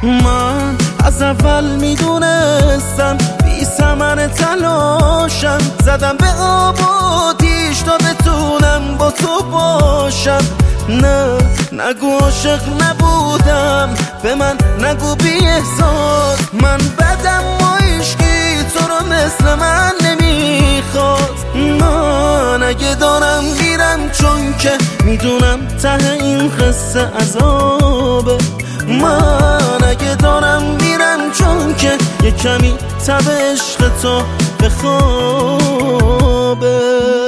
من از اول میدونستم بی ثمن تلاشم، زدم به آب و آتیش تا بتونم با تو باشم. نه نگو عاشق نبودم، به من نگو بی احساس. من بدم و عشقی تو رو مثل من نمیخواست. من اگه دارم میرم چون که میدونم ته این قصه عذابه. من اگه دارم میرم چون که یه کمی تب عشق تو بخوابه.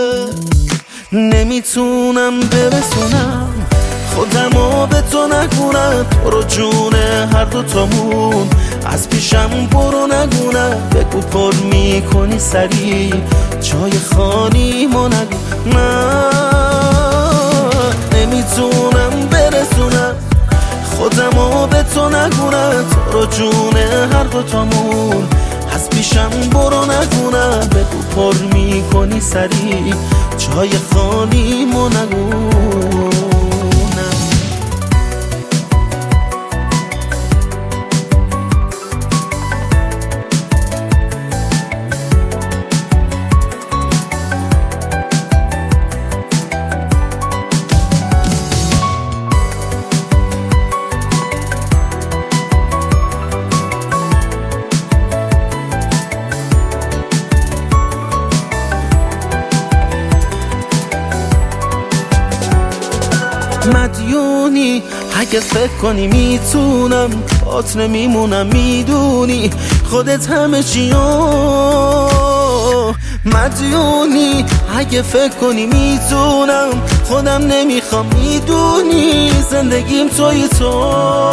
نمیتونم برسونم خودمو به تو نگونم، تو رو جون هر دوتامون از پیشم برو نگونم. بگو پر میکنی سری جای خالیمو نگو. من نمیتونم برسونم خودمو به تو نگونم، تو رو جون هر دوتامون از پیشم برو نگونم. بگو پر میکنی سری جای خالیمو نگونم. مدیونی اگه فکر کنی میتونم بات نمیمونم، میدونی خودت همه چیو. مدیونی اگه فکر کنی میتونم خودم نمیخوام، میدونی زندگیم توی تو.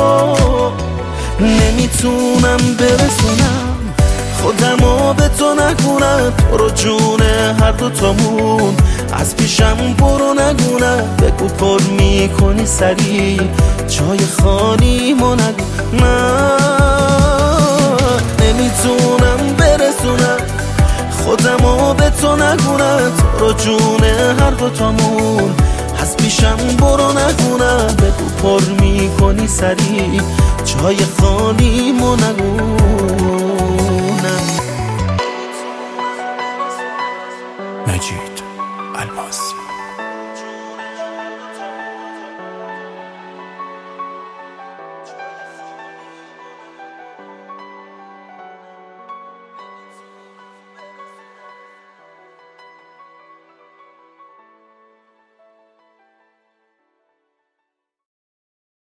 نمیتونم برسونم خودمو به تو نگونم، تو رو جون هر دوتامون از پیشم برو نگونم. بگو پر میکنی سری جای خالیمو نگو. من نمیتونم برسونم خودمو به تو نگونم، تو رو جون هر دوتامون از پیشم برو نگونم. بگو پر میکنی سری جای خالیمو نگو.